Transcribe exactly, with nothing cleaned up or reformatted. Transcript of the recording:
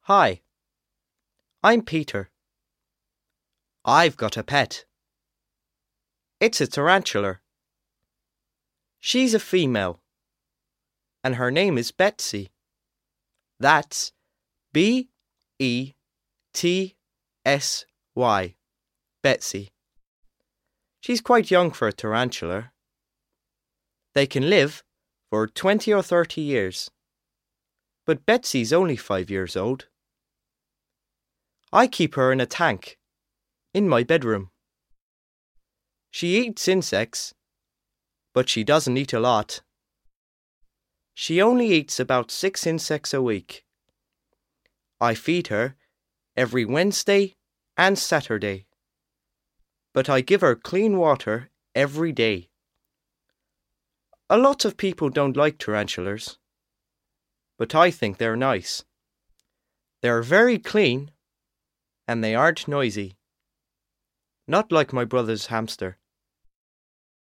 Hi, I'm Peter. I've got a pet. It's a tarantula. She's a female, and her name is Betsy. That's B E T S Y, Betsy. She's quite young for a tarantula. They can live for twenty or thirty years, but Betsy's only five years old. I keep her in a tank, in my bedroom. She eats insects, but she doesn't eat a lot. She only eats about six insects a week. I feed her every Wednesday and Saturday, but I give her clean water every day. A lot of people don't like tarantulas, but I think they're nice. They're very clean, and they aren't noisy. Not like my brother's hamster.